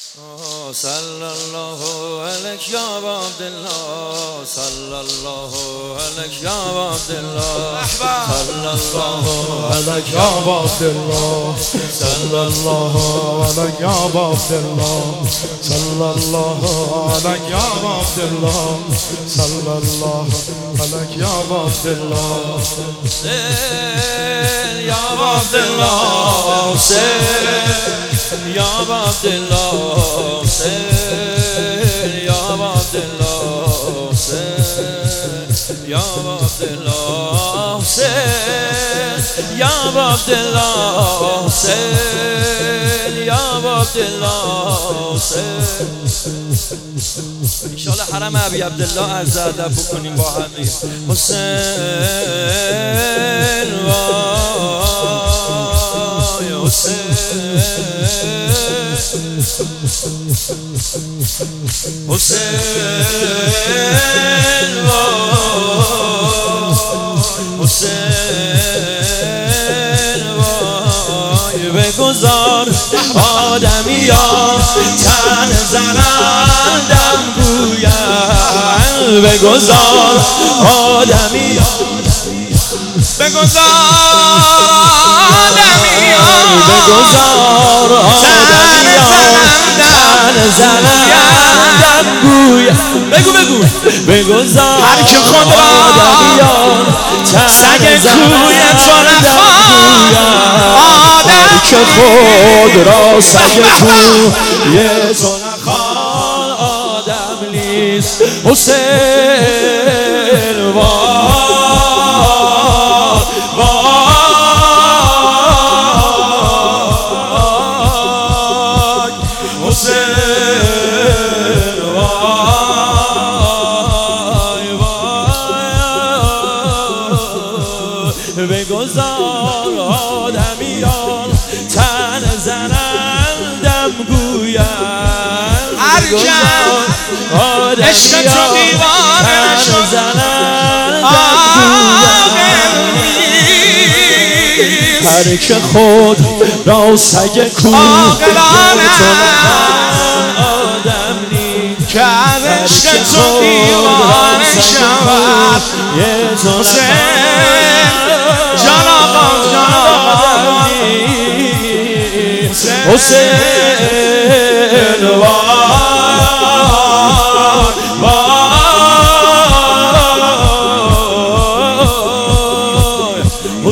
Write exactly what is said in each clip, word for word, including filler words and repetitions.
صلی الله علیک یا عبدالله صلی الله علیک یا عبدالله صلی الله علیک یا عبدالله صلی الله علیک یا عبدالله صلی الله علیک یا عبدالله صلی الله علیک یا عبدالله یا عبدالله یا عبدالله یا عبدالله یا عبدالله یا عبدالله یا عبدالله انشاءالله حرم ابی عبدالله عرض ادب بکنیم با هم. حسین وای حسین حسین وای حسین وای بگذار آدمیان تن زنندم گویم بگذار آدمیان بگذار آدمیان بگذار آدمیان تن زنندم گویم بگو بگو بگذار هر که خود را آدمیان سگ کوی تو نخواد هر که خود را سگ کوی تو نخواد آدم نیست. حسین وای وای حسین وای وای بگذار آدمیان تن زنندم گویم هر که عشق تو دیوانه نشد هر که خود را سگ کوی آدم نیست که از عشق تو دیوانه شود. حسین جان آقا جان آقا حسین وای وای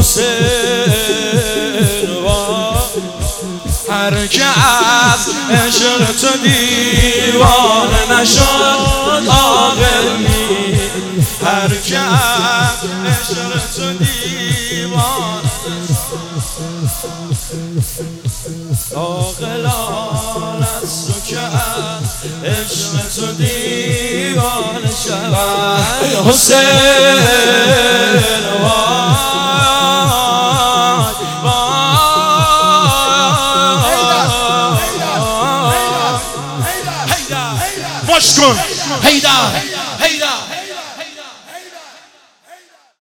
حسین وای هر که از عشق تو دیوانه نشد عاقل نیست. هر که از عشق تو دیوانه عاقلان است و که از عشق تو دیوانه شود. حسین وای وای باش کن هیدر